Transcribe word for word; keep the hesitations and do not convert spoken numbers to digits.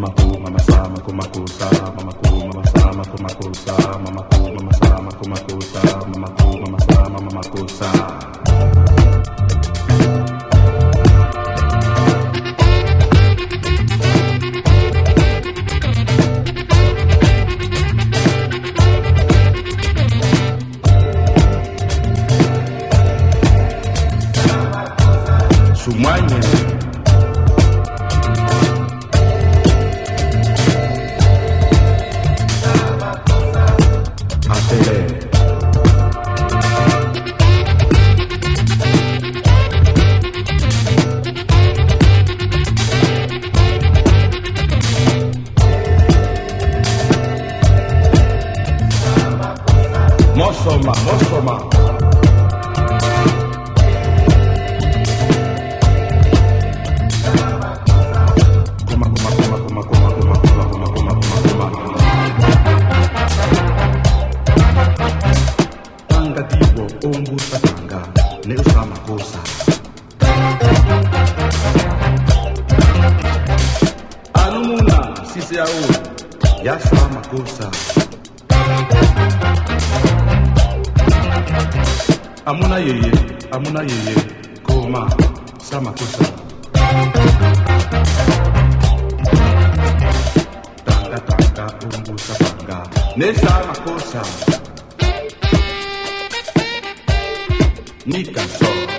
Mosoma, Mosoma. Kuma, kuma, kuma, kuma, kuma, kuma, kuma, kuma, kuma, kuma, kuma. Tanga tibo, ombu satanga, ne usama kosa. Anumuna, sisi au, ya sama kosa. Amuna yeye, amuna yeye, koma, sama kosa. Tanga tanga, umbu sapanga, ne sama kosa. Nika so.